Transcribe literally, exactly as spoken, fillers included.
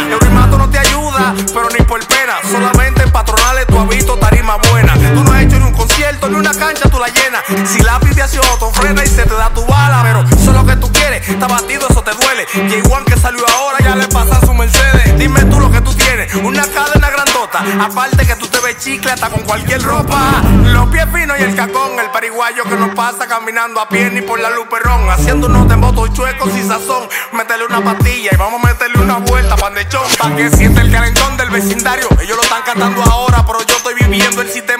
El rimato no te ayuda, pero ni por pena. Solamente en patronales tú has visto tarima buena. Tú no has hecho ni un concierto, ni una cancha tú la llenas. Si lápiz te hace otro, frena y se te da tu bala. Pero eso es lo que tú quieres, está batido, eso te duele. Y igual que salió ahora, ya le pasa su Mercedes. Dime tú lo que tú tienes, una cadena grandota. Aparte que tú te ves chicle hasta con cualquier ropa. Los pies finos y el cacón, el pariguayo que nos pasa caminando a pie ni por la luz perrón. Haciendo unos dembotos chuecos y sazón. Métele una pastilla y vamos a meterle una vuelta pandechón. Pa' que siente el calentón del vecindario. Ellos lo están cantando ahora, pero yo estoy viviendo el sistema.